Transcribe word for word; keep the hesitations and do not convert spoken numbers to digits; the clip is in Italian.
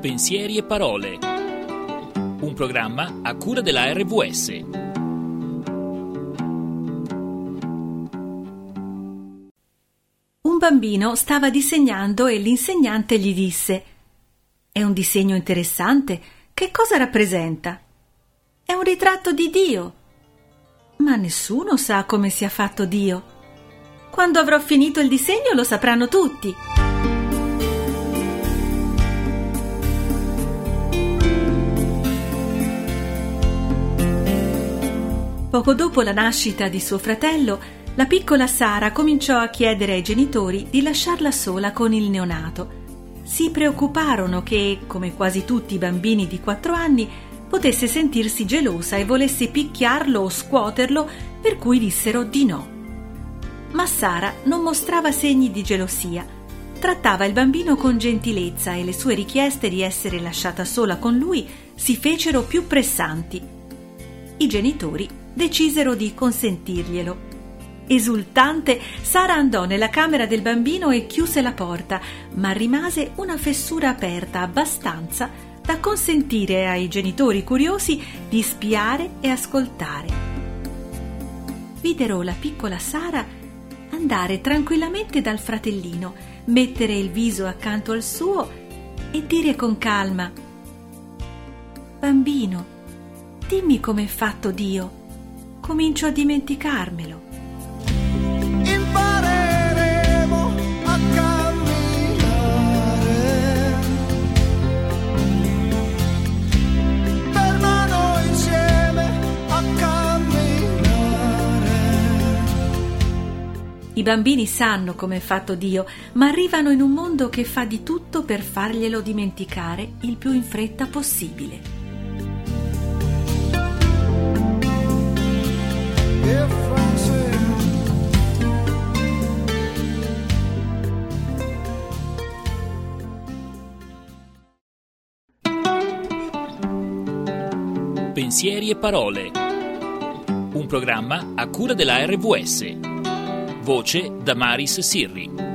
Pensieri e parole. Un programma a cura della R V S. Un bambino stava disegnando e l'insegnante gli disse: «È un disegno interessante. Che cosa rappresenta?» «È un ritratto di Dio». «Ma nessuno sa come sia fatto Dio». «Quando avrò finito il disegno lo sapranno tutti». Poco dopo la nascita di suo fratello, la piccola Sara cominciò a chiedere ai genitori di lasciarla sola con il neonato. Si preoccuparono che, come quasi tutti i bambini di quattro anni, potesse sentirsi gelosa e volesse picchiarlo o scuoterlo, per cui dissero di no. Ma Sara non mostrava segni di gelosia. Trattava il bambino con gentilezza e le sue richieste di essere lasciata sola con lui si fecero più pressanti. I genitori decisero di consentirglielo. Esultante, Sara andò nella camera del bambino e chiuse la porta, ma rimase una fessura aperta abbastanza da consentire ai genitori curiosi di spiare e ascoltare. Videro la piccola Sara andare tranquillamente dal fratellino, mettere il viso accanto al suo e dire con calma: «Bambino, dimmi com'è fatto Dio. Comincio a dimenticarmelo». Impareremo a camminare per mano insieme a camminare. I bambini sanno com'è fatto Dio, ma arrivano in un mondo che fa di tutto per farglielo dimenticare il più in fretta possibile. Pensieri e parole. Un programma a cura della R V S. Voce da Maris Sirri.